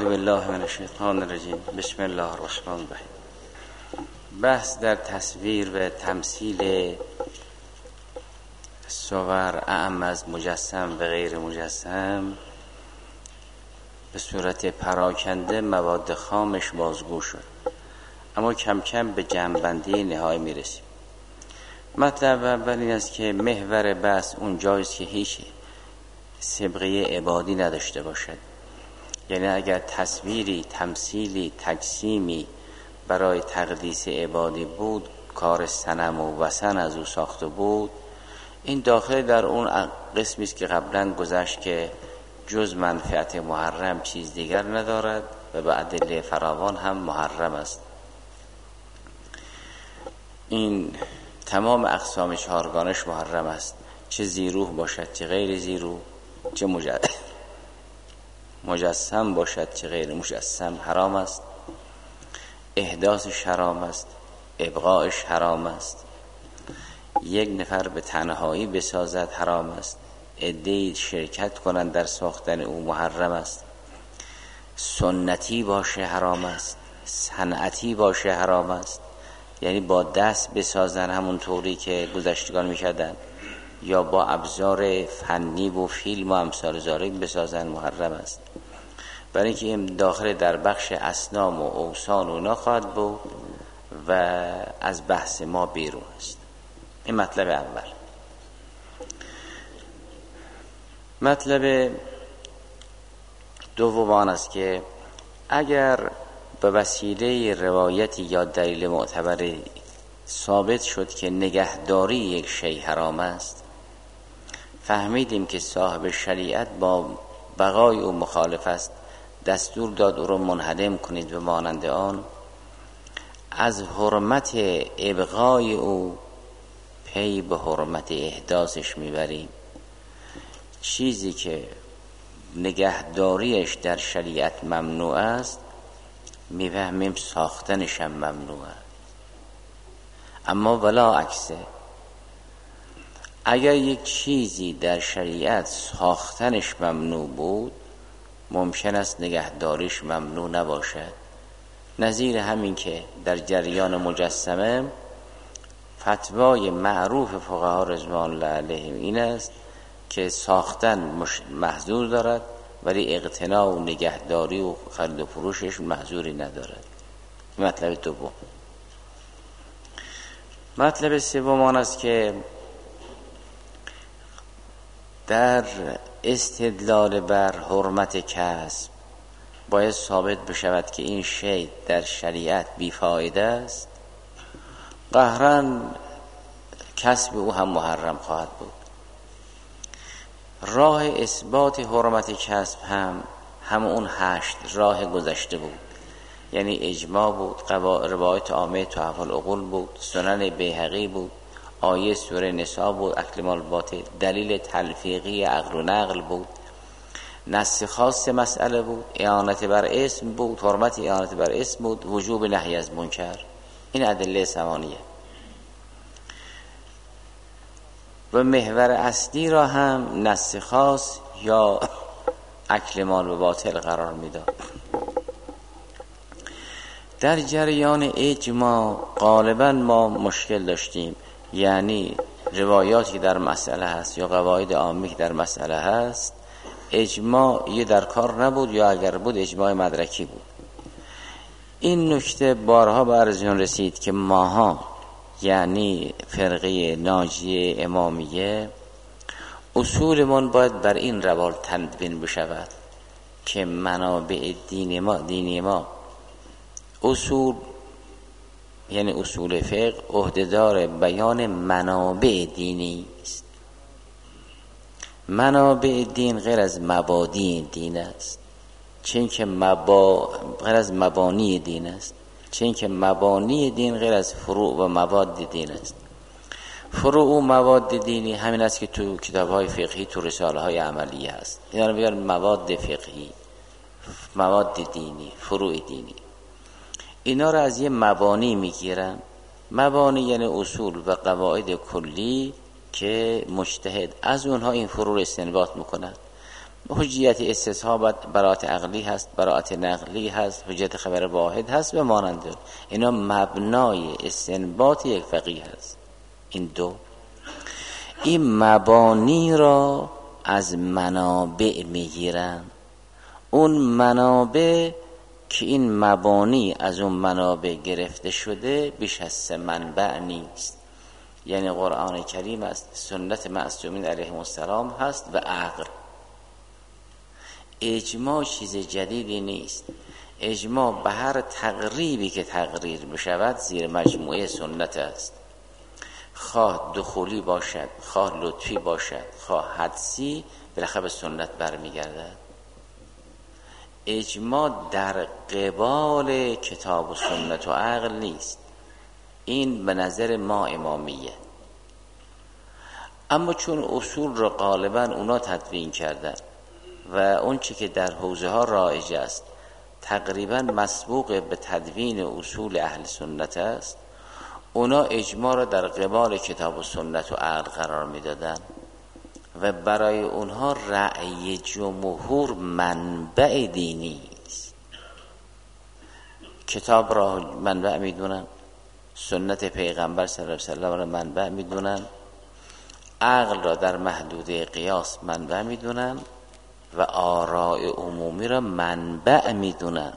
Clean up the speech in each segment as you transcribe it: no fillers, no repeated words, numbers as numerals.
اعوذ بالله من الشیطان الرجیم. بسم الله الرحمن الرحیم. بحث در تصویر و تمثیل صور اعم از مجسم و غیر مجسم به صورت پراکنده مواد خامش بازگو شد، اما کم کم به جمع‌بندی نهایی میرسیم. مطلب اول این است که محور بحث اون جاییست که هیچ سابقه عبادی نداشته باشد. یعنی اگر تصویری، تمثیلی، تجسیمی برای تقدیس عبادی بود، کار صنم و وثن از او ساخته بود، این داخل در اون قسمی است که قبلا گذشت که جز منفعت محرم چیز دیگر ندارد و به ادله فراوان هم محرم است. این تمام اقسام چهارگانش محرم است، چه زیروح باشد چه غیر زیروح، چه مجسم باشد چه غیر مجسم حرام است. احداثش حرام است، ابقایش حرام است. یک نفر به تنهایی بسازد حرام است، عده‌ای شرکت کنند در ساختن او محرم است. سنتی باشه حرام است، صنعتی باشه حرام است، یعنی با دست بسازن همون طوری که گذشتگان میکردن، یا با ابزار فنی و فیلم و امثال ذالک بسازن محرم است. برای اینکه این داخل در بخش اصنام و اوثان و اینا خواهد بود و از بحث ما بیرون است. این مطلب اول. مطلب دوم آن است که اگر به وسیله روایتی یا دلیل معتبری ثابت شد که نگهداری یک شیء حرام است، فهمیدیم که صاحب شریعت با بقای او مخالف است، دستور داد او را منهدم کنید و مانند آن، از حرمت ابقای او پی به حرمت احداثش میبریم. چیزی که نگهداریش در شریعت ممنوع است میفهمیم ساختنش هم ممنوع است. اما ولا عکسه، اگر یک چیزی در شریعت ساختنش ممنوع بود، ممکن است نگهداریش ممنوع نباشد. نظیر همین که در جریان مجسمه فتوای معروف فقها رضوان الله علیهم این است که ساختن محظور دارد، ولی اقتناء و نگهداری و خرید و فروشش محظوری ندارد. مطلب دوم. مطلب سوم آن است که در استدلال بر حرمت کسب باید ثابت بشود که این شیء در شریعت بیفایده است، قهراً کسب او هم محرم خواهد بود. راه اثبات حرمت کسب هم اون 8 راه گذشته بود، یعنی اجماع بود، روایت عامه تحف العقول بود، سنن بیهقی بود، آیه سوره نساء بود، اکل مال باطل، دلیل تلفیقی عقل و نقل بود، نص خاص مسئله بود، اعانت بر اسم بود، حرمت اعانت بر اسم بود، وجوب نهی از منکر. این ادله ثمانیه. و محور اصلی را هم نص خاص یا اکل مال و باطل قرار میداد. در جریان اجماع غالبا ما مشکل داشتیم، یعنی روایاتی که در مسئله هست یا قواعد عامی که در مسئله هست، اجماع یه در کار نبود، یا اگر بود اجماع مدرکی بود. این نکته بارها به عرضون رسید که ماها، یعنی فرقه ناجیه امامیه، اصولمون باید بر این روال تدوین بشود که منابع دینی ما اصول، یعنی اصول فقه، عهدهدار بیان منابع دینی است. منابع دین غیر از مبادی دین است، چون که غیر از مبانی دین است، چون که مبانی دین غیر از فروع و مواد دین است. فروع و مواد دینی همین است که تو کتاب‌های فقهی، تو رساله‌های عملیه هست. اینا رو میگن مواد فقهی، مواد دینی، فروع دینی. اینا رو از یه مبانی میگیرن. مبانی یعنی اصول و قواعد کلی که مجتهد از اونها این فروع استنباط میکنن. حجیت استصحاب براءت عقلی هست، براءت نقلی هست، حجیت خبر واحد هست و مانند اینا مبنای استنباط یک فقیه هست. این دو، این مبانی را از منابع میگیرن. اون منابع که این مبانی از اون منابع گرفته شده بیش از 3 منبع نیست، یعنی قرآن کریم است، سنت معصومین علیهم السلام هست و عقل. اجماع چیز جدیدی نیست. اجماع به هر تقریبی که تقریر بشود زیر مجموعه سنت است، خواه دخولی باشد، خواه لطفی باشد، خواه حدسی، بالاخره به سنت برمیگردد. اجماع در قبال کتاب و سنت و عقل نیست. این به نظر ما امامیه. اما چون اصول را غالبا اونا تدوین کردن و اون چی که در حوزه ها رایج است تقریبا مسبوق به تدوین اصول اهل سنت است، اونا اجماع را در قبال کتاب و سنت و عقل قرار میدادن و برای اونها رأی جمهور منبع دینی است. کتاب را منبع میدونن، سنت پیغمبر صلی الله علیه و سلم را منبع میدونن، عقل را در محدوده قیاس منبع میدونن و آراء عمومی را منبع میدونن.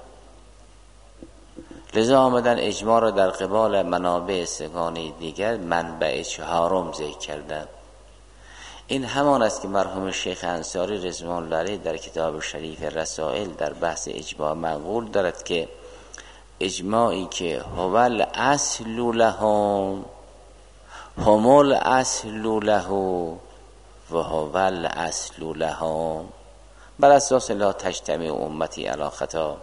لذا آمدن اجماع را در قبال منابع سگانه دیگر منبع چهارم ذکر کردن. این همان است که مرحوم شیخ انصاری رضوان الله علیه در کتاب شریف رسائل در بحث اجماع منقول دارد که اجماعی که هو الاصل لهم هم الاصل له و هو الاصل لهم، بر اساس لا تجتمع امتی علی خطا.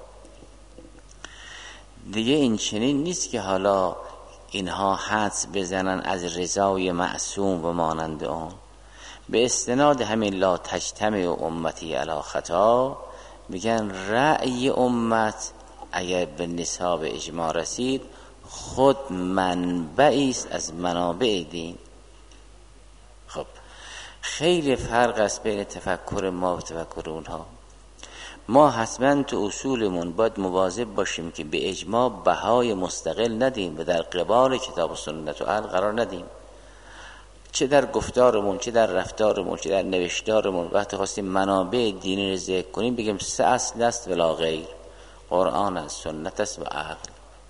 دیگه این چنین نیست که حالا اینها حدس بزنن از رضای معصوم و مانند آن. به استناد همین لا تجتمع امتی علی خطا میگن رأی امت اگر به نصاب اجماع رسید خود منبعی است از منابع دین. خب خیلی فرق است بین تفکر ما و تفکر اونها. ما حتما تو اصولمون باید مواظب باشیم که به اجماع بهای مستقل ندیم و در قبال کتاب و سنت و عقل قرار ندیم، چه در گفتارمون، چه در رفتارمون، چه در نوشتارمون. وقتی خواستیم منابع دینی رو ذکر کنیم بگیم 3 اصل است ولا غیر، قرآن است، سنت است و عقل.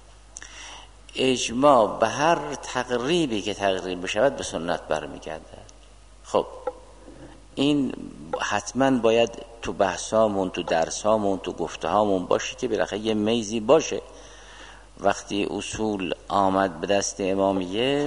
اجماع به هر تقریبی که تقریب بشود به سنت برمیگرده. خب این حتما باید تو بحثامون، تو درسامون، تو گفتهامون باشه که بالاخره یه میزی باشه. وقتی اصول آمد به دست امامیه،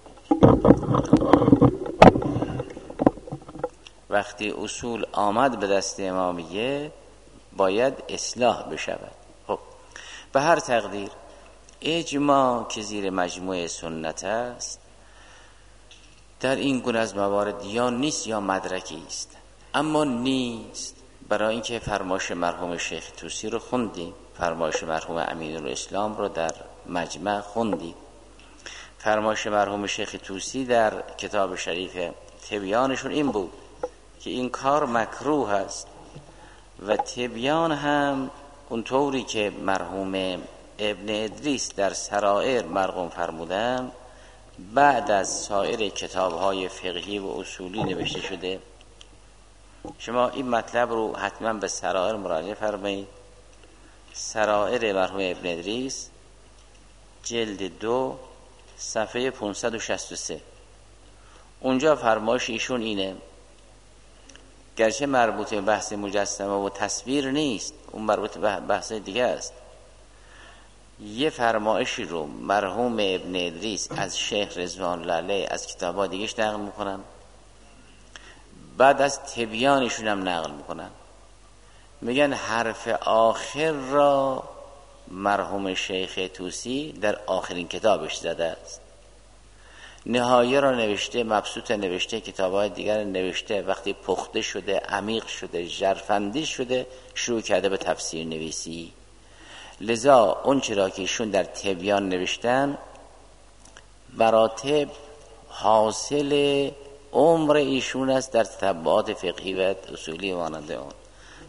باید اصلاح بشود. خب به هر تقدیر اجماع که زیر مجموعه سنت است در این گونه از موارد یا نیست یا مدرکی است. اما نیست برای اینکه فرمایش مرحوم شیخ طوسی رو خوندیم، فرمایش مرحوم امین‌الاسلام رو در مجمع خوندیم. فرمایش مرحوم شیخ طوسی در کتاب شریف تبیانشون این بود که این کار مکروه است و تبیان هم اونطوری که مرحوم ابن ادریس در سرائر مرقوم فرمودن بعد از سایر کتاب‌های فقهی و اصولی نوشته شده. شما این مطلب رو حتما به سرائر مراجعه فرمایید. سرائر مرحوم ابن ادریس جلد 2 صفحه 563. اونجا فرمایش ایشون اینه، گرچه مربوط به بحث مجسمه و تصویر نیست، اون مربوط به بحث دیگه است. یه فرمایشی رو مرحوم ابن ادریس از شیخ رضوان الله علیه از کتاب‌ها دیگه‌اش نقل میکنن، بعد از تبیانشون هم نقل میکنن. میگن حرف آخر را مرحوم شیخ طوسی در آخرین کتابش زده است، نهایه را نوشته، مبسوط نوشته، کتاب‌های دیگر نوشته. وقتی پخته شده، عمیق شده، ژرفندی شده، شروع کرده به تفسیر نویسی. لذا اون چرا که ایشون در تبیان نوشتن مراتب حاصل عمر ایشون است در تتبعات فقهی و اصولی مانند اون.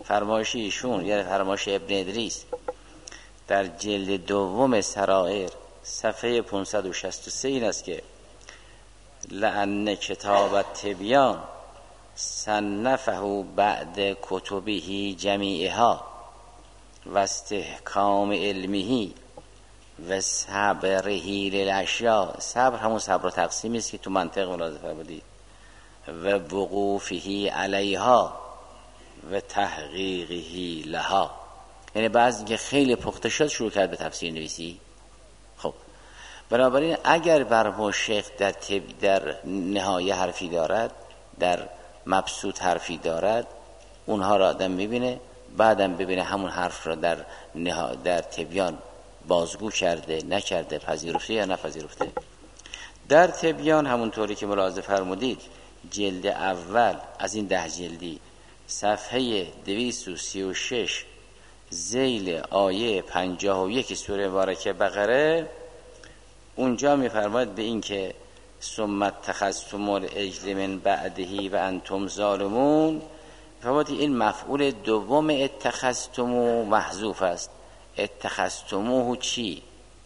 فرمایش ایشون یعنی فرمایش ابن ادریس در جلد دوم سرائر صفحه 563 این است که لأن کتاب التبیان صنفه بعد کتبه جمیعها و استحکام علمه و صبره للاشیاء. صبر همون صبر و تقسیمی است که تو منطق ملاحظه فرمودید. و وقوفه علیها و تحقیقه لها، یعنی بعضی که خیلی پخته شد شروع کرد به تفسیر نویسی. خب بنابراین اگر برمو شیخ در نهایه حرفی دارد، در مبسوط حرفی دارد، اونها را آدم میبینه، بعدم ببینه همون حرف را در تبیان بازگو کرده نکرده، پذیرفته یا نپذیرفته. در تبیان همونطوری که ملاحظه فرمودید جلد اول از این 10 جلدی صفحه 236 ذیل آیه 51 سوره مبارکه بقره، اونجا میفرماید به این که ثم اتخذتم العجل من بعده و انتم ظالمون. فرمود این مفعول دوم اتخذتمو محذوف است. اتخذتموه چی؟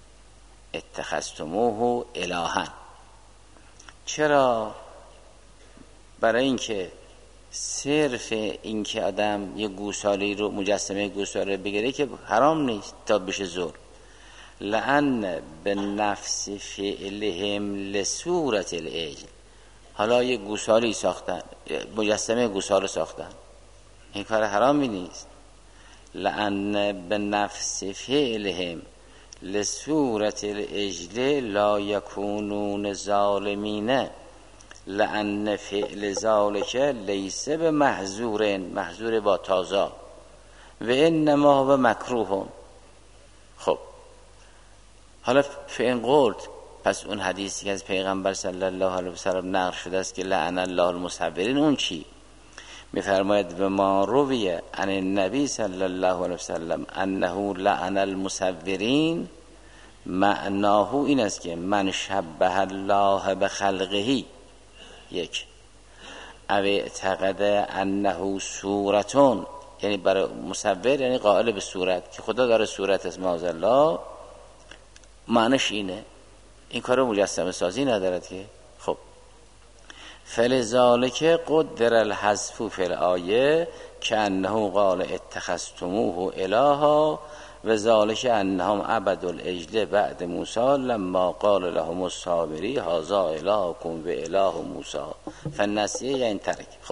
اتخذتموه الها. چرا؟ برای اینکه صرف این که آدم یه گوساله رو مجسمه گوساله بگیره که حرام نیست تا بشه ظلم. لأن به نفس فعلهم لصورت العجل، حالا یه گوسالی ساختن، مجسمه گوساله ساختن، این کار حرامی نیست. لأن به نفس فعلهم لصورت العجل لا یکونون ظالمین لأن فعل ذالک لیس به محظور با تازه و انما هو مکروه. خب حالا فین قلت، پس اون حدیثی که از پیغمبر صلی الله علیه و سلم نقل شده است که لعن الله المصورین، اون چی؟ میفرماید و ما روی عن النبی صلی الله علیه و سلم انه لعن المصورین، معناه این است که من شبه الله بخلقه، یک او اعتقد انه صورتون، یعنی برای مصور یعنی قائل به صورت که خدا داره صورت از معاذالله، معنیش اینه، این کارو مجسمه سازی ندارد که. خب فلذالک قدر الحذف فی الآیه کأنه قال اتخذتموه الها و ذالک انهم عبدوا العجل بعد موسی لما قال لهم الصابری هذا الهکم و اله موسی فنسیه یعنی ترک. خب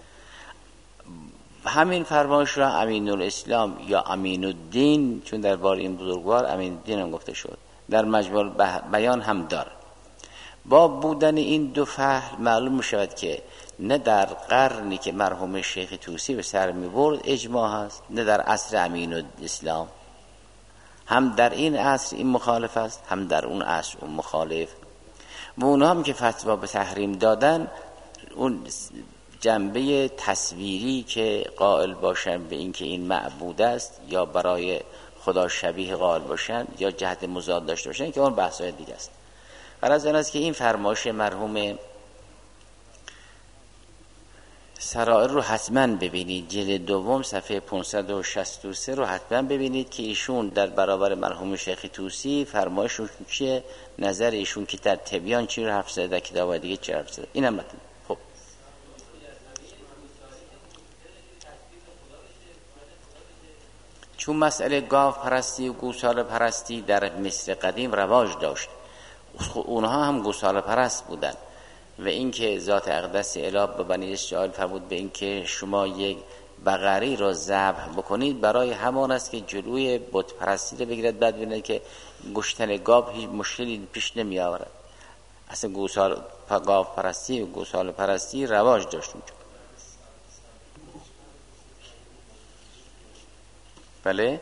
همین فرمایش را امین الاسلام یا امین الدین، چون در بار این بزرگوار امین الدین هم گفته شد، در مجموع بیان هم داره. با بودن این دو فحل معلوم می شود که نه در قرنی که مرحوم شیخ طوسی به سر می برد اجماع هست، نه در عصر امین الاسلام، هم در این عصر این مخالف است، هم در اون عصر اون مخالف. و اونها هم که فتوا به تحریم دادن، اون جنبه تصویری که قائل باشن به این که این معبود است یا برای خدا شبیه قائل باشن یا جهت مضاد داشته باشن که اون بحث‌های دیگه است. غرض آن است که این فرمایش مرحوم سرائر رو حتما ببینید، جلد دوم صفحه 563 رو حتما ببینید که ایشون در برابر مرحوم شیخ طوسی فرمایشون چیه، نظر ایشون که در تبیان چی رو حرف زده، در کتاب دیگه چی حرف زده، اینم مطلب. خب چون مسئله گاو پرستی و گوساله پرستی در مصر قدیم رواج داشت، اونها هم گوساله پرست بودن، و اینکه ذات اقدس اله به بنی اسرائیل فرمود به اینکه شما یک بقری را ذبح بکنید برای همان است که جلوی بت پرستی رو بگیرد، بعد ببینید که گشتن گاو هیچ مشکلی پیش نمی آورد. اصلا گاو پرستی و گوساله پرستی رواج داشت اونجا. بله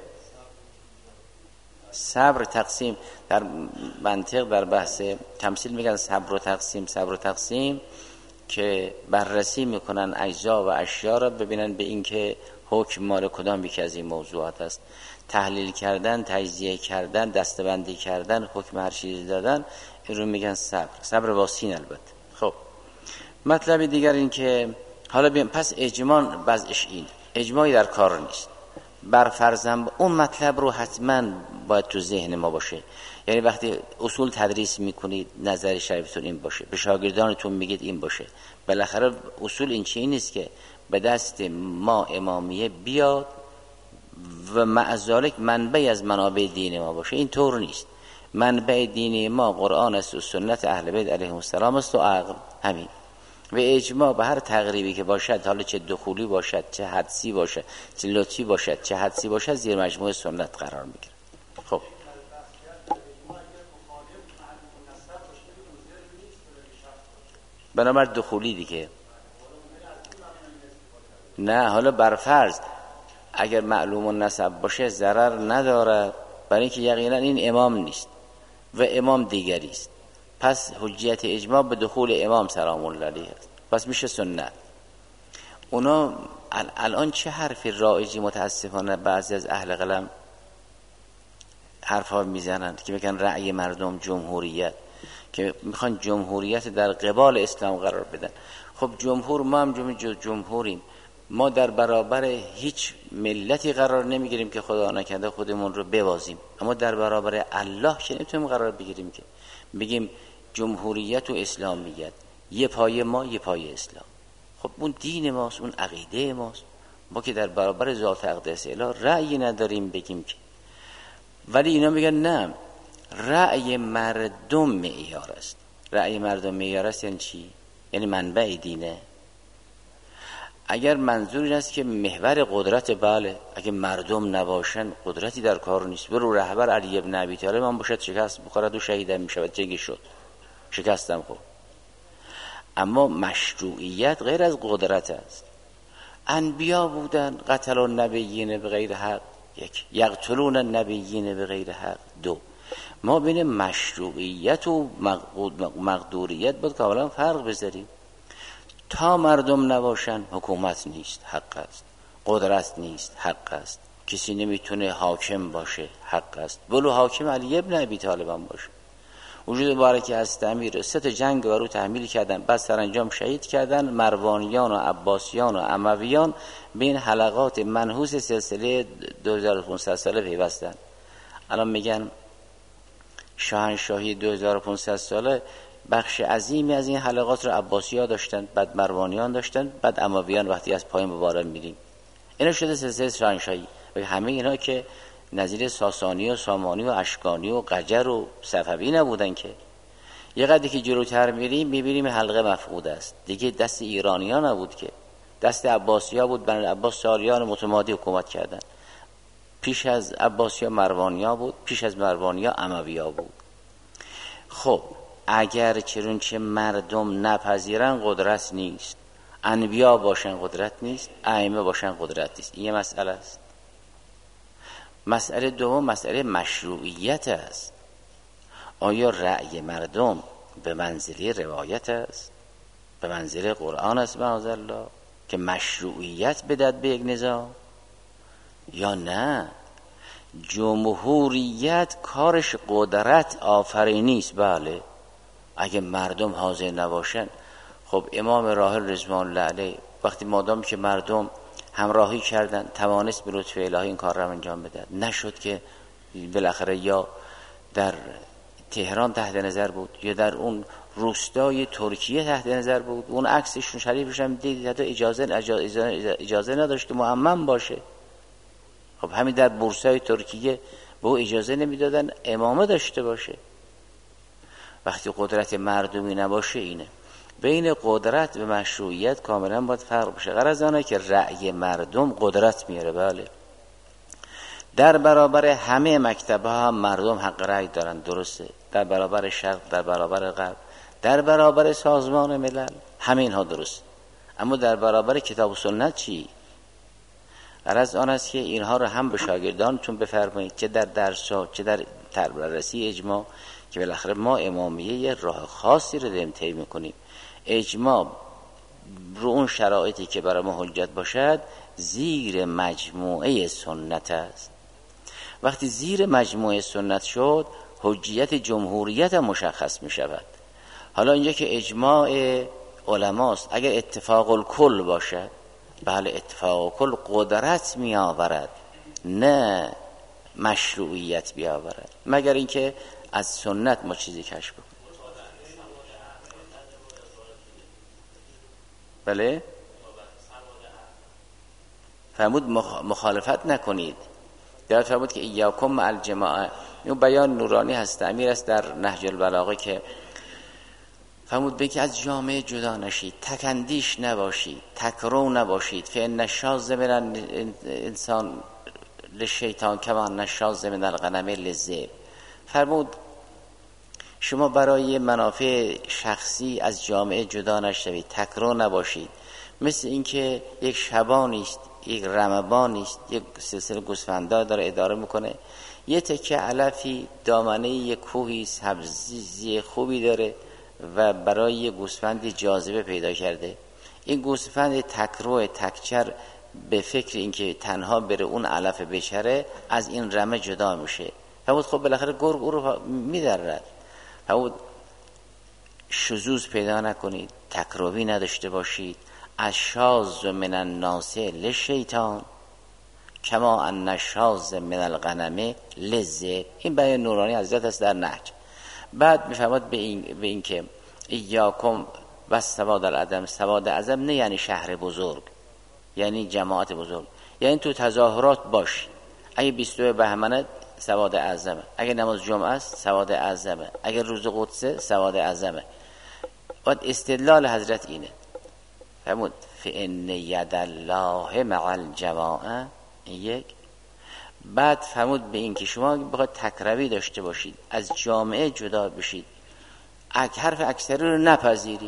صبر تقسیم در منطق در بحث تمثیل میگن صبر و تقسیم که بررسی میکنن اجزا و اشیا را ببینن به اینکه حکم مال کدام یکی از این موضوعات است، تحلیل کردن، تجزیه کردن، دسته‌بندی کردن، حکم هر چیزی دادن، این رو میگن صبر با سین. البته خب مطلب دیگر این که حالا پس اجماع وضعش این اجماعی در کار نیست. بر فرضم اون مطلب رو حتما باید تو ذهن ما باشه. یعنی وقتی اصول تدریس میکنید نظر شریفتون این باشه، به شاگردانتون میگید این باشه. بالاخره اصول این چیزی نیست که به دست ما امامیه بیاد و معذالک منبعی از منابع دین ما باشه. این طور نیست. منبع دینی ما قرآن است و سنت اهل بیت علیهم السلام است و عقل. همین. و اجماع به هر تقریبی که باشد، حالا چه دخولی باشد، چه حدسی باشد، چه لطفی باشد، چه حدسی باشد، زیر مجموعه سنت قرار میگیره. خب بنابر دخولی دیگه نه. حالا برفرض اگر معلوم النسب باشه ضرر ندارد، برای اینکه یقینا این امام نیست و امام دیگری است. پس حجیت اجماع به دخول امام سلام الله علیه است، پس میشه سنت. اونا الان چه حرفی رایجی متاسفانه بعضی از اهل قلم حرفا میزنند که میگن رأی مردم جمهوریت، که میخوان جمهوریت در قبال اسلام قرار بدن. خب جمهور، ما هم جمهوریم، ما در برابر هیچ ملتی قرار نمیگیریم که خدا نکرده خودمون رو ببازیم، اما در برابر الله که نمیتونیم قرار بگیریم که بگیم جمهوریت و اسلامیت، یه پای ما یه پای اسلام. خب اون دین ماست، اون عقیده ماست، ما که در برابر ذات اقدس اله رأی نداریم بگیم که. ولی اینا میگن نه، رأی مردم معیار است. رأی مردم معیار است یعنی چی؟ یعنی منبع دینه. اگر منظور این است که محور قدرت، بله، اگه مردم نباشن قدرتی در کار نیست. برو رهبر علی ابن ابی طالب هم باشد شکست بخورد و شهیدم میشود، جنگی شد، شکستم خب. اما مشروعیت غیر از قدرت است. انبیا بودن، قتل النبیین به غیر حق، یک، یقتلون النبیین به غیر حق، دو. ما بین مشروعیت و مقدوریت باید کاملا فرق بذاریم. تا مردم نباشن حکومت نیست، حق است. قدرت نیست، حق است. کسی نمیتونه حاکم باشه، حق است. ولو حاکم علی ابن ابی طالب هم باشه. وجود بارکی از امیر 3 جنگ بر او تحمیل کردن، بعد سرانجام شهید کردن. مروانیان و عباسیان و امویان بین حلقات منحوس سلسله 2500 ساله پیوستن. الان میگن شاهنشاهی 2500 ساله بخش عظیمی از این حلقات رو عباسی‌ها داشتن، بعد مروانیان داشتن، بعد امویان. وقتی از پایین به بالا میریم اینا شده سلسله شاهنشاهی. و همه اینا که نظیر ساسانی و سامانی و اشکانی و قجر و صفوی نبودن که. یه قدری که جلوتر میریم میبینیم حلقه مفقود است دیگه. دست ایرانی‌ها نبود که، دست عباسی‌ها بود. بنی عباس سالیان متمادی حکومت کردن. پیش از عباسی‌ها مروانی‌ها بود، پیش از مروانی‌ها اموی‌ها بود. خب اگر چرونچه مردم نپذیرن قدرت نیست، انبیا باشن قدرت نیست، ائمه باشن قدرت نیست. این یه مسئله است. مسئله دوم مسئله مشروعیت است. آیا رأی مردم به منزله روایت است، به منزله قرآن است معاذالله که مشروعیت بدهد به یک نظام، یا نه جمهوریت کارش قدرت آفرینی است؟ بله، اگه مردم حاضر نباشن. خب امام راحل رضوان الله علیه وقتی مادام که مردم همراهی کردن توانست به لطف الهی این کار را انجام بده، نشد که بالاخره یا در تهران تحت نظر بود یا در اون روستای ترکیه تحت نظر بود. اون عکسشون شریفش هم دیدید، حتی اجازه نداشت که مؤمن باشه. خب همین در بورسای ترکیه به او اجازه نمیدادن امامه داشته باشه. وقتی قدرت مردمی نباشه اینه. بین قدرت و مشروعیت کاملا باید فرق بشه. غرض آنه که رأی مردم قدرت میاره. بله، در برابر همه مکتبه ها مردم حق رأی دارن، درسته، در برابر شرق، در برابر غرب، در برابر سازمان ملل، همه اینها درست. اما در برابر کتاب و سنت چی؟ غرض آن است که اینها رو هم به شاگردانتون بفرمایید، چه در درس‌ها چه در بررسی اجماع، که بالاخره ما امامیه یه راه خاصی رو داریم طی می‌کنیم. اجماع رو اون شرایطی که برای ما حجت باشد زیر مجموعه سنت است. وقتی زیر مجموعه سنت شد حجیت جمهوریت مشخص می شود. حالا اینجا که اجماع علماست، اگر اتفاق الکل باشد، بله اتفاق کل قدرت می آورد نه مشروعیت بیاورد، مگر اینکه از سنت ما چیزی کشف بکنیم. بله فرمود مخالفت نکنید. در فرمود که ایاکم مع الجماعه. این بیان نورانی هست، امیر است در نهج البلاغه که فرمود به که از جامعه جدا نشید، تکندیش نباشید، تکرو نباشید. فان الشاذ من الانسان للشیطان کما ان الشاذ من الغنم للذئب. فرمود شما برای منافع شخصی از جامعه جدا نشوید، تکرو نباشید. مثل اینکه یک شبانی است، یک رمبانی است، یک سلسله گوسفندان داره اداره میکنه، یه تکه علفی دامنه یک کوهی سبزی خوبی داره و برای یک گوسفندی جاذبه پیدا کرده. این گوسفند تکرو تکچر به فکر اینکه تنها بره اون علف بچره از این رمه جدا میشه. فرمود خب بالاخره گرگ او رو میدرد. فرمود شذوذ پیدا نکنید، تکروی نداشته باشید. الشاذ من الناس للشیطان کما ان الشاذ من الغنم للذئب. این بیان نورانی حضرت است در نهج. بعد میفرماد به این که ایاکم و سواد العدم. سواد اعظم نه یعنی شهر بزرگ، یعنی جماعت بزرگ، یعنی تو تظاهرات باش. اگه 22 بهمن سواد اعظمه، اگه نماز جمعه است سواد اعظمه، اگه روز قدسه سواد اعظمه. بعد استدلال حضرت اینه، فرمود فإن ید الله مع الجماعه. یک. بعد فرمود به این که شما بخواید تکروی داشته باشید، از جامعه جدا بشید، حرف اکثری رو نپذیری.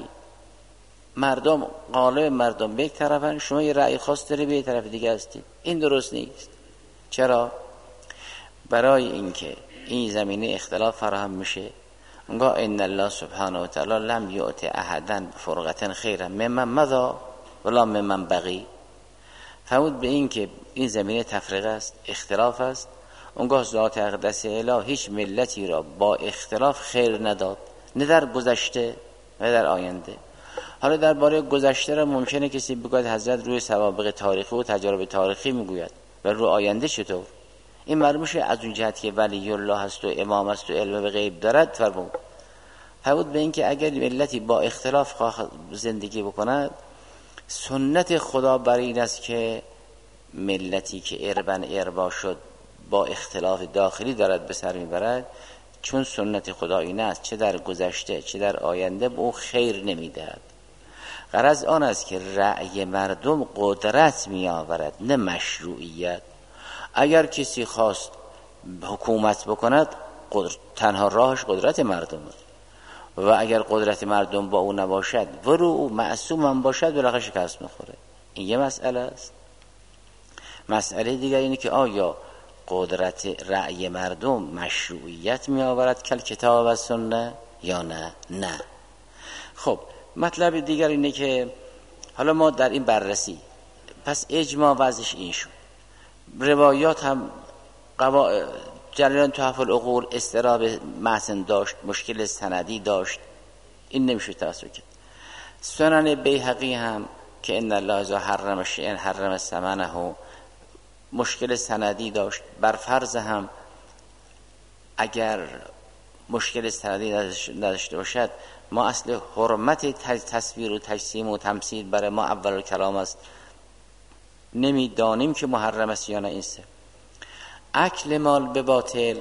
مردم غالب مردم به یک طرفن، شما یه رأی خاص داری به یک طرف دیگه هستی. این درست نیست. چرا؟ برای اینکه این زمینه اختلاف فراهم میشه. اونگاه ان الله سبحانه و تعالی لم یؤت احدا فرقه خیرا ممن مضى ولا ممن بقی. فرمود به این که این زمینه تفرقه است، اختلاف است. اونگاه ذات اقدس اله هیچ ملتی را با اختلاف خیر نداد، نه در گذشته نه در آینده. حالا درباره گذشته را ممکنه کسی بگوید حضرت روی سوابق تاریخی و تجارب تاریخی میگوید، و روی آینده چطور؟ این معلومه از اون جهت که ولی الله هست و امام هست و علم به غیب دارد. فرمود به این که اگر ملتی با اختلاف زندگی بکند، سنت خدا بر این است که ملتی که اربا شد با اختلاف داخلی دارد به سر میبرد، چون سنت خدا این است چه در گذشته چه در آینده به او خیر نمیدهد. غرض آن است که رأی مردم قدرت می آورد نه مشروعیت. اگر کسی خواست حکومت بکند، تنها راهش قدرت مردم است، و اگر قدرت مردم با او نباشد و رو او معصوم هم باشد بالاخره شکست میخوره. این یه مسئله است. مسئله دیگر اینه که آیا قدرت رأی مردم مشروعیت می آورد کل کتاب و سنت یا نه؟ نه. خب مطلب دیگر اینه که حالا ما در این بررسی پس اجماع وضعش این شد. روایات هم جریان تحف العقول اضطراب متن داشت، مشکل سندی داشت، این نمیشه تأثیر کرد. سنن بیهقی هم که ان الله اذا حرم شیئا حرم ثمنه مشکل سندی داشت. بر فرض هم اگر مشکل سندی نداشته باشد، ما اصل حرمت تصویر و تجسیم و تمثیل برای ما اول کلام است، نمیدانیم که محرم است یا نه. این سه اکل مال به باطل،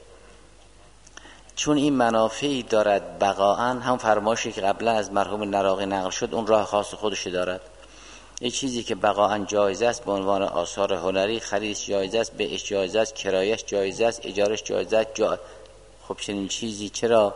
چون این منافعی دارد بقاءً، هم فرمایشی که قبلا از مرحوم نراقی نقل شد اون راه خاص خودش دارد. یه چیزی که بقاءً جایز است به عنوان آثار هنری، خریدش جایز است، بهش جایز است، کرایش جایز است، اجارش جایز است. خب چنین چیزی چرا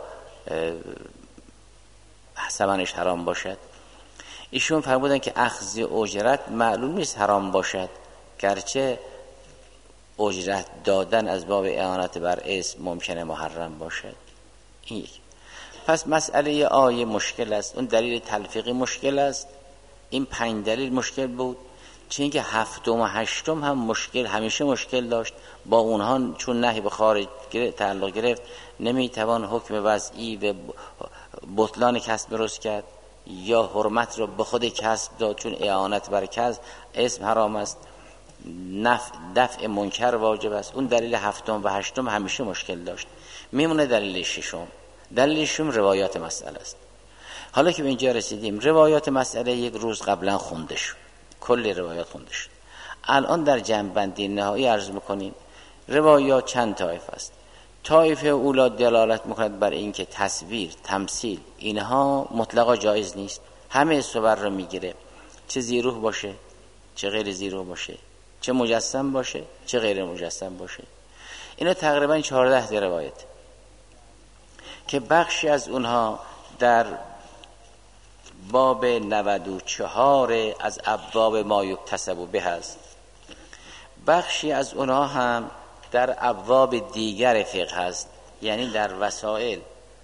ثمنش حرام باشد؟ ایشون فرمودن که اخذ اجرت معلوم نیست حرام باشد، گرچه اجرت دادن از باب اعانت بر اسم ممکنه محرم باشد. این یک. پس مسئله آیه مشکل است، اون دلیل تلفیقی مشکل است، این 5 دلیل مشکل بود. چون که 7 و 8 هم مشکل، همیشه مشکل داشت. با اونها چون نهی به خارج تعلق گرفت، نمیتوان حکم وضعی و بطلان کسب درست کرد. یا حرمت رو به خود کسب داد، چون اعانت بر کسب اسم حرام است، دفع منکر واجب است. اون دلیل هفتم و هشتم همیشه مشکل داشت. میمونه دلیل ششم. دلیل ششم روایات مسئله است. حالا که به اینجا رسیدیم، روایات مسئله یک روز قبلا خونده شد، کل روایات خونده شد. الان در جمع‌بندی نهایی عرض میکنیم روایات چند طایفه است. طایفه اولا دلالت میکند بر اینکه تصویر، تمثیل اینها مطلقا جایز نیست، همه صور رو میگیره، چه زیروح باشه چه غیر زیروح باشه، چه مجسم باشه چه غیر مجسم باشه. اینا تقریبا 14 روایت که بخشی از اونها در باب 94 از ابواب ما یکتسب به هست، بخشی از اونها هم در ابواب دیگر فقه هست، یعنی در وسائل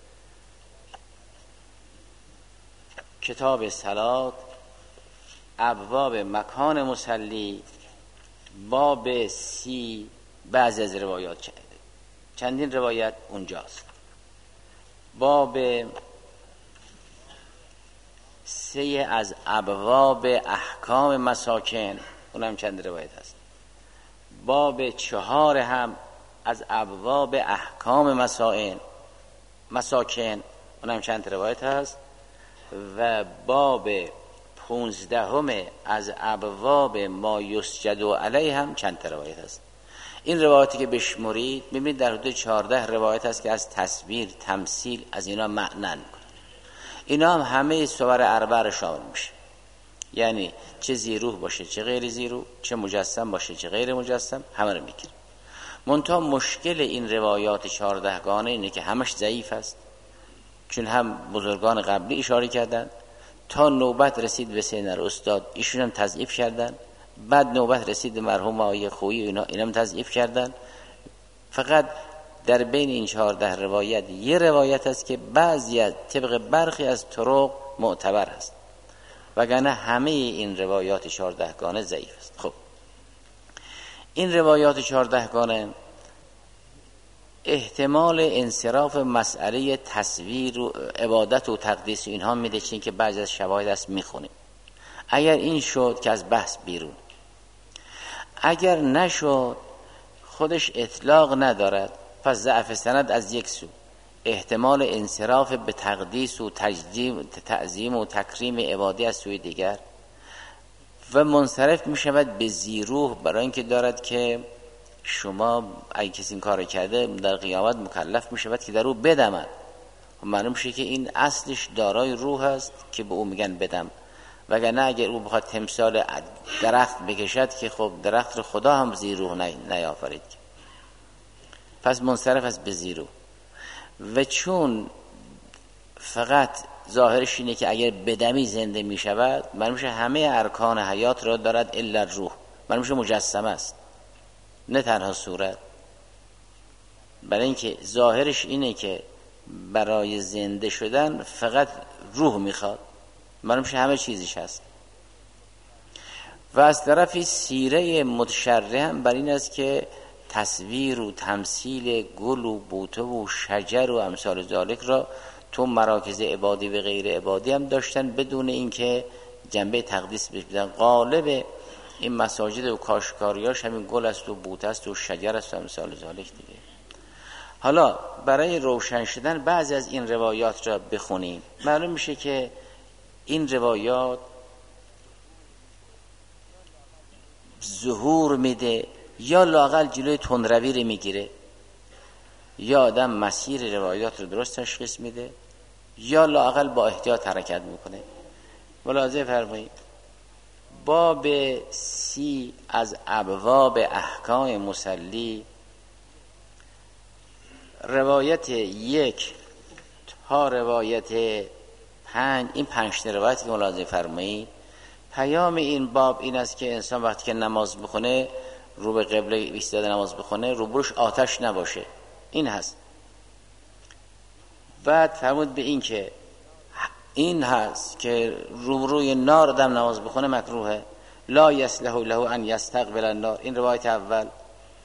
کتاب صلات، ابواب مکان مصلی، باب 30 بعضی از روایات چندین روایت اونجاست. باب 3 از ابواب احکام مساکن اونم چند روایت هست. باب 4 هم از ابواب احکام مساکن اونم چند روایت هست. و باب 15 از ابواب ما یسجد علیه هم چند روایت هست. این روایاتی که بشمرید میبینید در حدود 14 روایت هست که از تصویر، تمثیل از اینا معنن میکنه. اینا هم همه صور اربع رو شامل میشه، یعنی چه زیروح باشه چه غیر زیروح، چه مجسم باشه چه غیر مجسم، همه رو میگیره. منتها مشکل این روایات 14 گانه اینه که همش ضعیف است، چون هم بزرگان قبلی اشاره کردن، تا نوبت رسید به سینر استاد ایشون هم تضعیف کردن، بعد نوبت رسید به مرحوم آقای خویی اینا هم تضعیف کردن. فقط در بین این 14 روایت یه روایت است که بعضی از طبق برخی از طرق معتبر است، وگرنه همه این روایات 14 گانه ضعیف است. خب این روایات 14 گانه احتمال انصراف مسئله تصویر و عبادت و تقدیس اینها میده، چون که بعضی از شواهد است میخونیم. اگر این شد که از بحث بیرون، اگر نشد خودش اطلاق ندارد، پس ضعف سند از یک سو، احتمال انصراف به تقدیس و تعظیم و تکریم عبادی از سوی دیگر، و منصرف می شود به زیروح، برای اینکه دارد که شما اگه کسی این کار کرده در قیامت مکلف می شود که در او بدمد. معلوم میشه که این اصلش دارای روح است که به او میگن بدم، وگرنه اگر او بخواد تمثال درخت بکشد که خب درخت رو خدا هم زیروح نیافرید، پس منصرف است به زیروح. و چون فقط ظاهرش اینه که اگر بدمی زنده می شود، معلوم میشه همه ارکان حیات را دارد الا روح، معلوم میشه مجسمه است نه تنها صورت، برای اینکه ظاهرش اینه که برای زنده شدن فقط روح میخواد، معلوم میشه همه چیزش هست. و از طرفی سیره متشرع هم بر این است که تصویر و تمثیل گل و بوته و شجر و امثال ذالک را تو مراکز عبادی و غیر عبادی هم داشتن بدون اینکه جنبه تقدیس بدن. غالب این مساجد و کاشکاریاش همین گل است و بوته است و شجر است و امثال ذالک دیگه. حالا برای روشن شدن بعضی از این روایات را بخونیم، معلوم میشه که این روایات ظهور میده یا لااقل جلوی تندروی رو میگیره، یا آدم مسیر روایات رو درست تشخیص میده، یا لااقل با احتیاط حرکت میکنه. ملاحظه فرمایید باب 30 از ابواب احکام مصلی، روایت 1 تا روایت 5، این 5 روایتی که ملاحظه فرمایید، پیام این باب این است که انسان وقتی که نماز بخونه، رو به قبله ایستاده نماز بخونه، روبروش آتش نباشه، این هست. بعد فرمود به این که این هست که روبروی نار دم نماز بخونه مکروهه، لا یصلح له ان یستقبل النار، این روایت اول.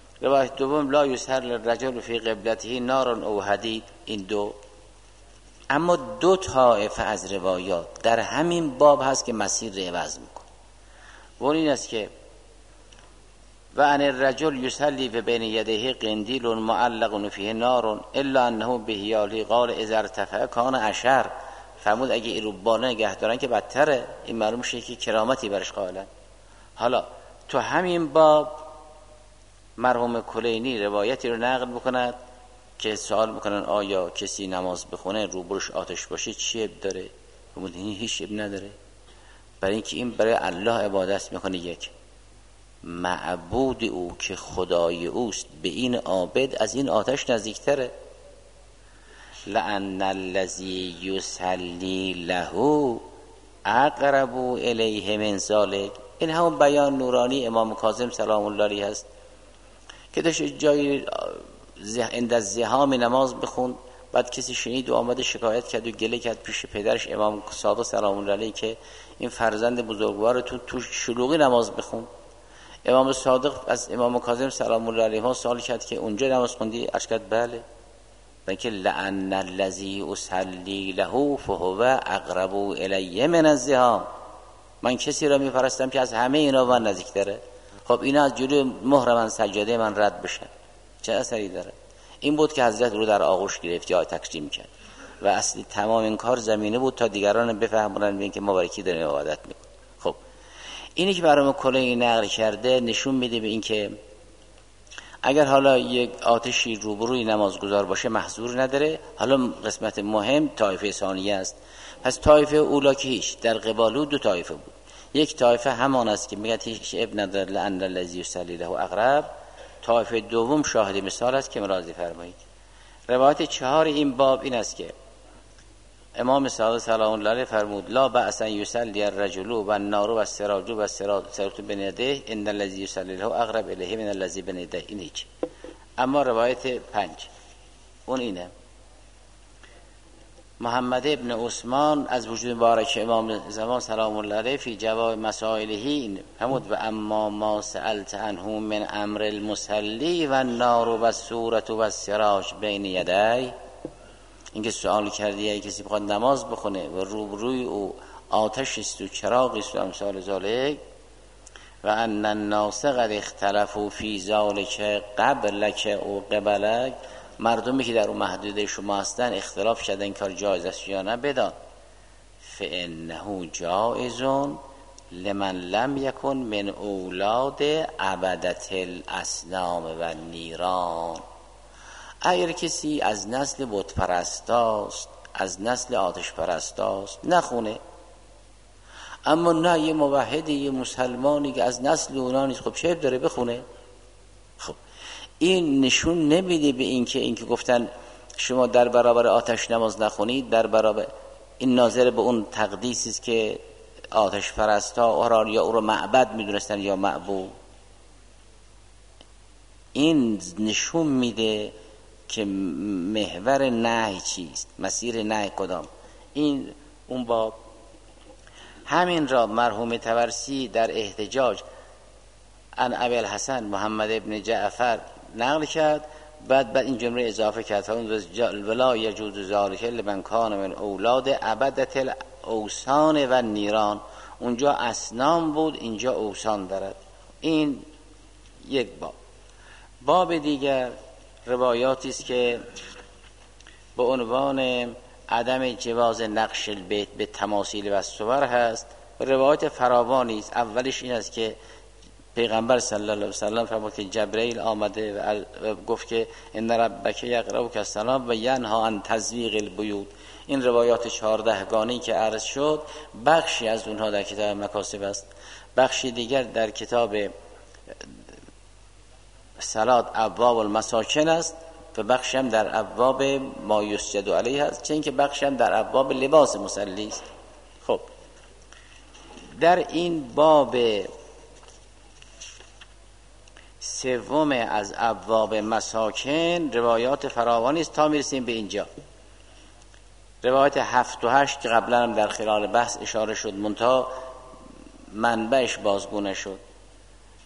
روایت دوم لا یسهر للرجل فی قبلته نار او حدید، این 2. اما دو طایفه از روایات در همین باب هست که مسیر رو عوض میکنه. و این است که و ان الرجل یصلی و بین یدیه قندیل معلق فیه نار الا انه بهیالی قال اذا ارتفع کان عشر. فرمود اگه این رو بالا نگه دارن که بدتره، این معلوم میشه که کرامتی برش قائلن. حالا تو همین باب مرحوم کلینی روایتی رو نقل میکند که سوال میکنن آیا کسی نماز بخونه روبروش آتش باشه چی اب داره؟ فرمود این هیچ اب نداره، برای اینکه این برای الله عبادت میکنه، یک معبود او که خدای اوست به این عابد از این آتش نزدیکتره. لأن الذی یصلی له اقرب الیه من ذلک. این همون بیان نورانی امام کاظم سلام الله علیه هست که داشت جای عند الزحام نماز بخوند، بعد کسی شنید و آمده شکایت کرد و گله کرد پیش پدرش امام صادق سلام الله علیه که این فرزند بزرگوار تو شلوغی نماز بخوند. امام صادق از امام کاظم سلام الله علیه سوال کرد که اونجا نماز خوندی؟ عرض کرد بله. بلکه لأن الذی اصلی له فهو اقرب الی من الزحام. من کسی را میپرستم که از همه اینا من نزدیک‌تره. خب اینا از جلوی مهر من سجاده من رد بشن چه اثری داره؟ این بود که حضرت رو در آغوش گرفت یا تکریم کرد و اصلی تمام این کار زمینه بود تا دیگران بفهمونن ببین که مبارکی داریم عبادت میکنیم. خب اینی که برام کلی نقل کرده نشون میده به این که اگر حالا یک آتشی روبروی نمازگزار باشه محظور نداره. حالا قسمت مهم طایفه ثانیه است. پس طایفه اولا که هیچ در قبالو دو طایفه بود. یک طایفه همان است که میگه هیچ اب نداره لأن الذی یصلی له اقرب. طایفه دوم شاهد مثال است که مراجعه فرمایید. روایت 4 این باب این است که امام صادق سلام الله علیه فرمود لا بأس ان یصلی الرجل و النار و السراج و السراج بین یدیه ان الذی یصلی له اقرب الیه من الذی بین یدیه. این هیچ. اما روایت 5 اون اینه محمد ابن عثمان از وجود مبارک امام زمان سلام الله علیه فی جواب مسائلهی فرمود و اما ما سألت عنه من امر المصلی و النار و السورة و السراج بین یدیه. اینکه سوال کردی اگه کسی بخواد نماز بخونه و روبروی او آتش است و چراغ است و امثال ذالک و ان الناس قد اختلفوا فی ذالک قبلک او قبلک. مردمی که در اون محدوده شما هستن اختلاف شدن این کار جایز است یا نه بدان فانه جائز لمن لم یکن من اولاد عبدت الاصنام و نیران. اگر کسی از نسل بت پرستاست از نسل آتش پرستاست نخونه، اما نه یه موحدی یه مسلمانی که از نسل اونا نیست خب چه داره بخونه؟ خب این نشون نمیده به اینکه گفتن شما در برابر آتش نماز نخونید در برابر این ناظر به اون تقدیسی است که آتش پرستا یا او رو معبد میدونستن یا معبود. این نشون میده که محور نهی چیست، مسیر نهی کدام. این اون باب همین را مرحوم طبرسی در احتجاج عن ابی الحسن محمد ابن جعفر نقل کرد. بعد این جمله اضافه کرد ولا یجوز ذلک لمن کان من اولاد عبدت الاوثان و نیران. اونجا اصنام بود اینجا اوثان دارد. این یک باب دیگر روایاتی است که به عنوان عدم جواز نقش البیت به تماثیل و صور هست. روایت فراوانی است. اولش این است که پیغمبر صلی الله علیه و سلم فرمود که جبرئیل آمده و گفت که ان ربک یقرؤک السلام و ینها عن تزویق البیوت. این روایات 14 گانه‌ای که عرض شد بخشی از اونها در کتاب مکاسب است، بخشی دیگر در کتاب صلات ابواب المساکن است و بخشی هم در ابواب ما یسجد علیه است، چون که بخشی هم در ابواب لباس مصلی است. خب در این باب سوم از ابواب مساکن روایات فراوانی است تا میرسیم به اینجا. روایت 7 و 8 که قبلا هم در خلال بحث اشاره شد منتها منبعش بازگو نشد.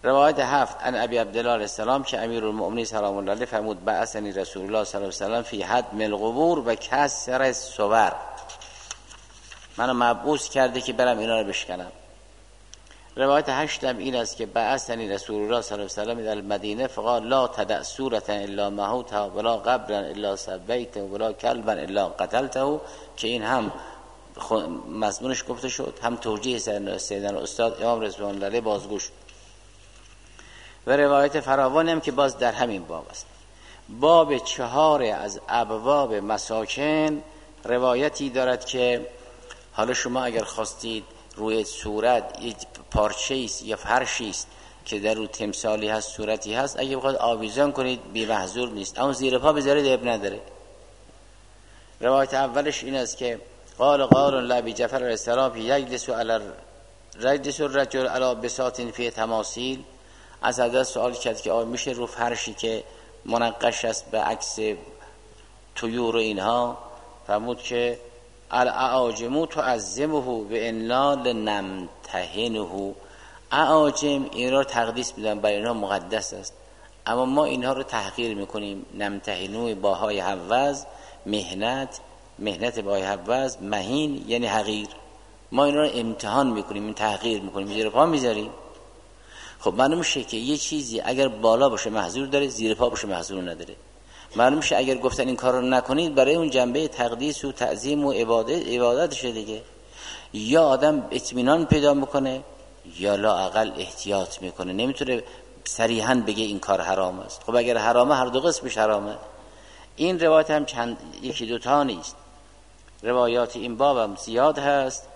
روایت 7 عن ابی عبدالله علیه السلام که امیرالمؤمنین سلام الله علیه فرمود بعثنی رسول الله صلی الله علیه و سلم فی هدم القبور و کسر الصور، منو مبعوث کرده که برم اینا رو بشکنم. روایت 8 هم این است که بعثنی رسول الله صلی الله علیه و سلم در مدینه فقال لا تدع سورة الا محوتها ولا قبرا الا سبیته ولا کلبا الا قتلته، که این هم مضمونش گفته شد، هم توجیه سیدنا استاد امام رضوان الله علیه بازگو شد. و روایت فراوانی هم که باز در همین باب است. باب 4 از ابواب مساکن روایتی دارد که حالا شما اگر خواستید روی صورت یک پارچه است یا فرشی است که در رو تمثالی هست، صورتی هست، اگه بخواد آویزان کنید بی محذور نیست، اما زیر پا بذارید عیب نداره. روایت اولش این است که قال لابی جعفر علیه السلام یجلس الرجل علی بساط فی تماثیل، از حضرت سوال کرد که آیا میشه رو فرشی که منقش است به عکس طیور و اینها، فرمود که الاعاجم تعظمه و انا لنمتحنه، اعاجم این را تقدیس میدن، برای اینها مقدس است، اما ما اینها رو تحقیر میکنیم. نمتحنه باهای حوز، مهنت باهای حوز، مهین یعنی حقیر، ما این را امتحان میکنیم، این تحقیر میکنیم، زیر پا میذاریم. خب معلوم میشه که یه چیزی اگر بالا باشه محظور داره، زیر پا باشه محظور نداره. معلوم میشه اگر گفتن این کار رو نکنید برای اون جنبه تقدیس و تعظیم و عبادتشه دیگه، یا آدم اطمینان پیدا میکنه یا لااقل احتیاط میکنه، نمیتونه صریحاً بگه این کار حرام است. خب اگر حرامه هر دو قسمش حرامه. این روایت هم یکی دوتا نیست، روایات این باب هم زیاد هست.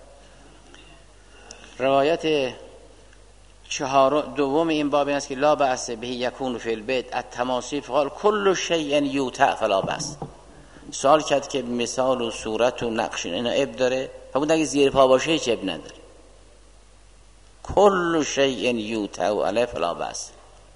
روایت دوم این باب است که لا بأس به یکون فی البیت التماثیل فقال کل شیء یوتع فلا بأس. سوال کرد که مثال و صورت و نقش اینا عیب داره؟ فرمود اگه زیر پا باشه هیچ عیب نداره. کل شیء یوتع علیه فلا بأس.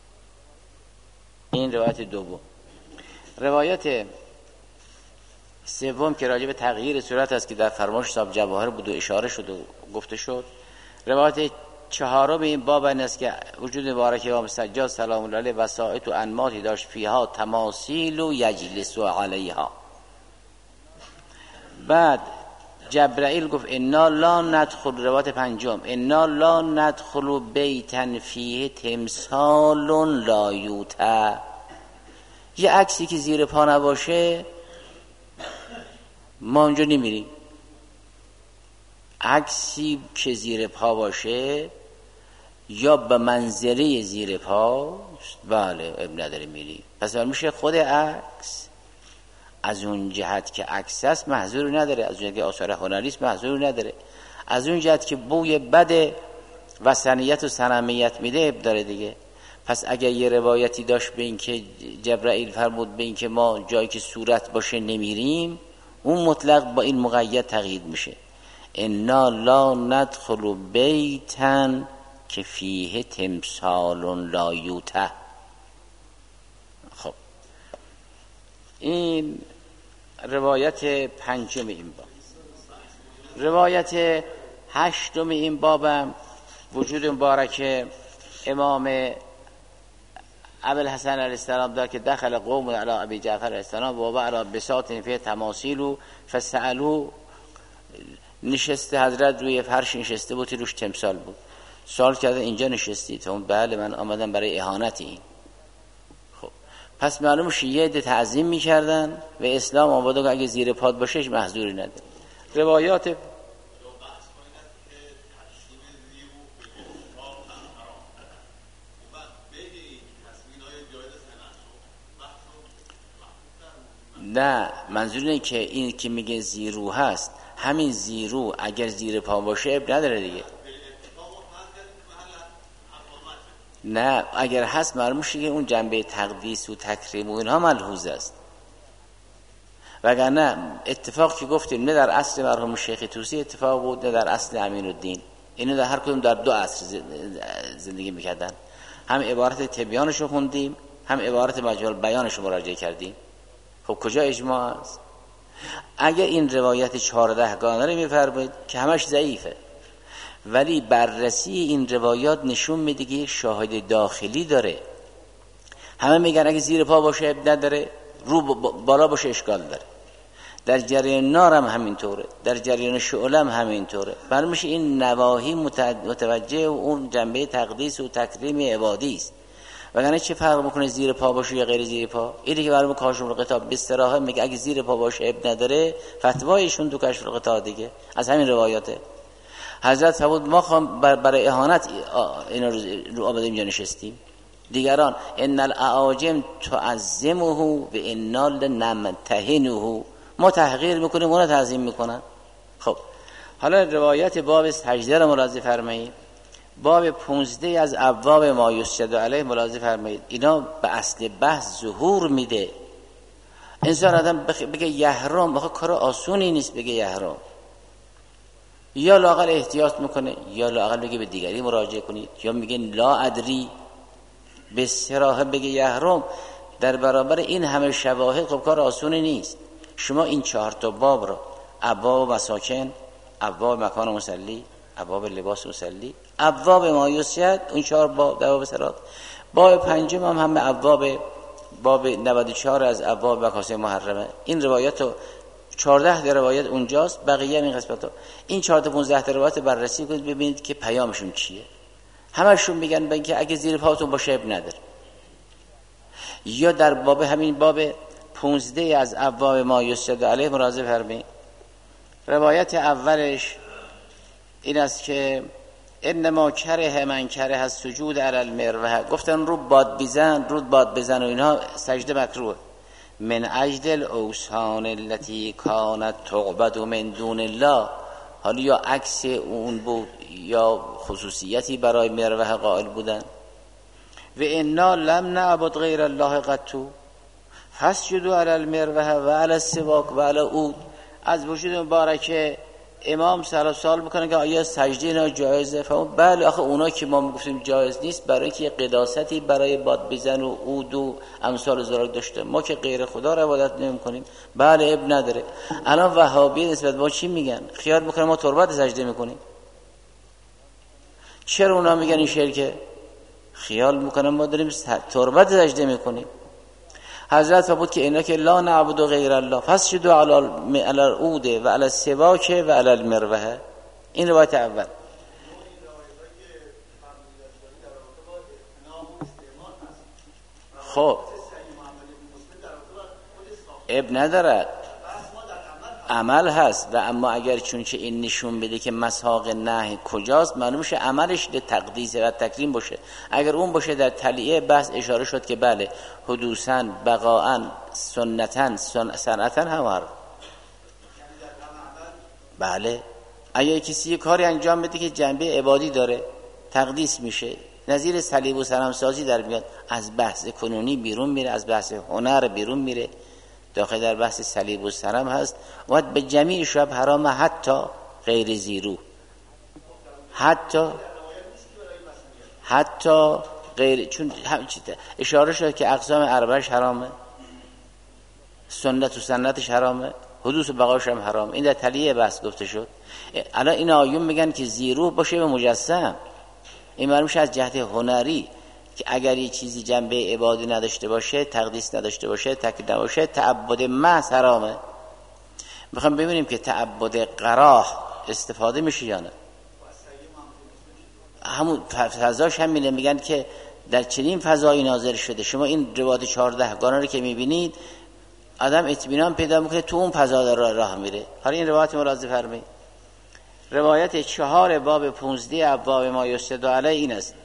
این روایت دوم. روایت سوم که راجع به تغییر صورت است که در فرمایش صاحب جواهر بود و اشاره شد و گفته شد. روایت 4 به این باب این است که وجود مبارک امام سجاد سلام الله علیه وسائط و انماطی داشت فیها تماثیل و یجلس علیها. بعد جبرائیل گفت انا لا ندخل، روایت 5 انا لا ندخل بیتا فیه تمثال لا یوتع، یه عکسی که زیر پا نباشه ما اونجا نمیریم. عکسی که زیر پا باشه یا به منزله زیر پا، بله ابن نداره میری. پس میشه خود عکس از اون جهت که عکس است محظور نداره، از اون جهت که آثار هنری است محظور نداره، از اون جهت که بوی بد وثنیت و صنمیت میده داره دیگه. پس اگر یه روایتی داشت به این که جبرائیل فرمود به این که ما جایی که صورت باشه نمیریم، اون مطلق با این مقید تقیید میشه. انا لا ندخل بیتا که فیه تمثال لا یوتع. خب این روایت 5 این باب. روایت 8 این بابم وجود مبارک امام ابوالحسن علیه السلام دار که دخل قوم علی ابی جعفر علیه السلام و علی بساط فی تماثیل فسألوا، نشسته حضرت روی فرش نشسته بود، روش تمثال بود. سوال کرده اینجا نشستید؟ اون بله من آمدم برای اهانت این. خب پس معلوم شیعه تعظیم میکردن و اسلام آمده که اگه زیر پاد باشه محظوری نداره. روایات نه، منظور اینه که این که میگه زیرو هست، همین زیرو اگر زیر پا باشه اب نداره دیگه. نه اگر هست معلوم میشه که اون جنبه تقدیس و تکریم و اینها ملحوظ است. وگرنه اتفاق که گفتیم نه در اصل مرحوم شیخ طوسی اتفاق بود، نه در اصل امین الدین. اینو در هر کدوم در 2 عصر زندگی میکردن. هم عبارت تبیانش رو خوندیم، هم عبارت مجموع بیانش رو مراجعه کردیم. خب کجا اجماع است؟ اگر این روایت 14 گانه رو میفرمایید که همش ضعیفه، ولی بررسی این روایات نشون میده که یک شاهد داخلی داره. همه میگن اگه زیر پا باشه اب نداره، رو بالا باشه اشکال داره. در جریان نار هم همینطوره، در جریان شعله هم همینطوره. معلوم میشه این نواهی متوجه اون جنبه تقدیس و تکریم عبادی است. وگرنه چه فرق میکنه زیر پا باشه یا غیر زیر پا؟ اینی که برام کاشف القطاع به صراحت میگه اگه زیر پا باشه اب نداره، فتوایشون تو کشف القطاع دیگه از همین روایاته. حضرت فرمود ما برای اهانت اینا رو آمده اینجا نشستیم. دیگران ان الاعاجم تعظمه و انا لنمتهنه، ما تحقیر میکنیم اونا تعظیم میکنن. خب حالا روایت باب 18 رو ملاحظه فرمایید، باب 15 از ابواب ما یسجد علیه ملاحظه فرمایید. اینا به اصل بحث ظهور میده. انسان آدم بگه یحرم، بخواه کار آسونی نیست بگه یحرم، یا لااقل احتیاط میکنه، یا لااقل بگه به دیگری مراجعه کنید، یا میگه لا ادری، به صراحت بگه یحرم. در برابر این همه شواهد خب کار آسونی نیست. شما این 4 تا باب رو، ابواب مساکن، ابواب مکان مصلی، ابواب لباس مصلی، ابواب ما یسجد، اون 4 باب در باب صلات، باب 5 هم همه ابواب، باب 94 از ابواب مکاسب محرمه. این روایت رو 14 روایت اونجاست، بقیه این قسمت ها. این 4 تا 15 روایت بررسی کنید ببینید که پیامشون چیه. همشون میگن به اینکه اگه زیر پاتون باشه اب نداره. یا در باب همین باب 15 از ابواب ما یسجد علیه مراجعه فرمایید. روایت اولش این است که انما کره من کره از سجود علی المروه، گفتن رو باد بزن و اینها سجده مکروه. من اجل الاوثان التي كانت تعبد من دون الله، حالا یا عکس اون بود یا خصوصیتی برای مروه قائل بودن. و انا لم نعبد غیر الله قطو فاسجدوا علی المروه و علی السواک و علی عود. از وجود مبارکه امام سوال میکنه که آیا سجده اینا جایزه؟ فرمود بله، آخه اونا که ما میگفتیم جایز نیست برای اینکه قداستی برای باد بزن و عود و امثال زرار داشته، ما که غیر خدا رو عبادت نمیکنیم. بله اب نداره. الان وهابی نسبت با چی میگن؟ خیال میکنه ما تربت سجده میکنیم. چرا اونا میگن این شرکه؟ خیال میکنه ما داریم تربت سجده میکنیم. حضرت فرمود که اینا که لا نعبد غیر الله فاسجدوا علی العود و علی السواک و علی المروه. این روایت اول. خب اب ندارد، عمل هست. و اما اگر چونچه این نشون بده که مساق نهی کجاست، معلوم شه عملش به تقدیس و تکریم باشه. اگر اون باشه در تلیه بحث اشاره شد که بله حدوثاً بقاءً سنتاً صنعتاً هم بله. اگر کسی کاری انجام بده که جنبه عبادی داره تقدیس میشه، نظیر صلیب و صنم‌سازی در میاد، از بحث کنونی بیرون میره، از بحث هنر بیرون میره، داخل در بحث صلیب و صنم هست. و به جمیع شب حرام، حتی غیر زیرو، حتی غیر، چون اشاره شد که اقسام اربعش حرامه، سنت و سنتش حرامه، حدوث و بقاش هم حرام. این در تلیه بحث گفته شد. الان این آیون میگن که زیرو باشه به مجسم. این معلوم از جهت هنری که اگر یه چیزی جنبه عبادی نداشته باشه، تقدیس نداشته باشه، تکریم نباشه، تعبد محض حرامه. میخوام ببینیم که تعبد قراح استفاده میشه یا نه. همون فضاش همینه. میگن که در چنین فضایی نازل شده. شما این روایت 14 گانه رو که میبینید آدم اطمینان پیدا میکنه تو اون فضا در راه میره. حالا این روایت ملاحظه فرمایید. روایت 4 باب 15 ابواب ما یسجد علیه این است: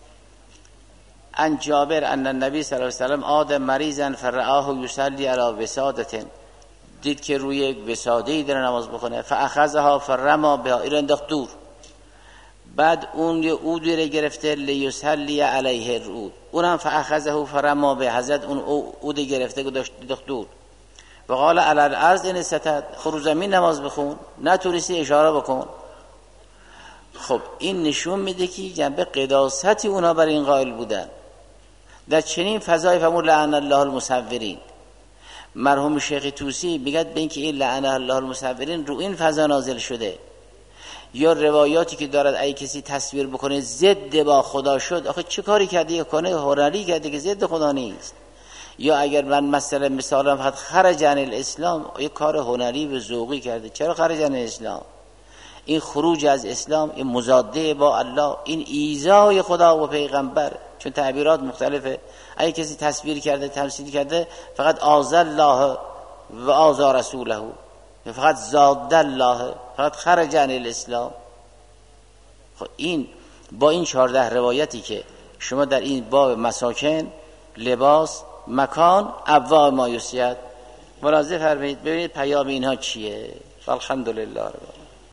ان جابر ان النبی صلی الله علیه و سلم عاد مریضا فرآه یصلی علی وسادة، دید که روی یک وساده‌ای داره نماز بخونه، فاخذها فرما بها، این انداخت دور. بعد اون یه عودی رو گرفته لیصلی علیه العود، اونم فاخذه فرما به، حضرت اون عود گرفته گذاشت دور. و قال علی الارض ان ستد، خروج زمین نماز بخون، نتونستی اشاره بکن. خب این نشون میده که جنبه قداستی اونا بر این قائل بودن. در چنین فضای فرمود لعن الله المصورین. مرحوم شیخ طوسی میگه به اینکه این لعن الله المصورین رو این فضا نازل شده. یا روایاتی که دارد ای کسی تصویر بکنه ضد با خدا شد، آخه چه کاری کرده؟ کنه هنری کرده که ضد خدا نیست. یا اگر من مثلا فقط خرج عن الاسلام، یه کار هنری و ذوقی کرده. چرا خرج عن الاسلام؟ این خروج از اسلام، این مضاده با الله، این ایذای خدا و پیغمبر، چون تعبیرات مختلفه. اگه کسی تصویر کرده، تمثیل کرده، فقط آذى الله و آذى رسوله، فقط زاد الله، فقط خرج عن الاسلام. خب این با این 14 روایتی که شما در این باب مساکن، لباس، مکان، ابواب ما یوسیت ملاحظه فرمایید، ببینید پیام اینها چیه. الحمدلله.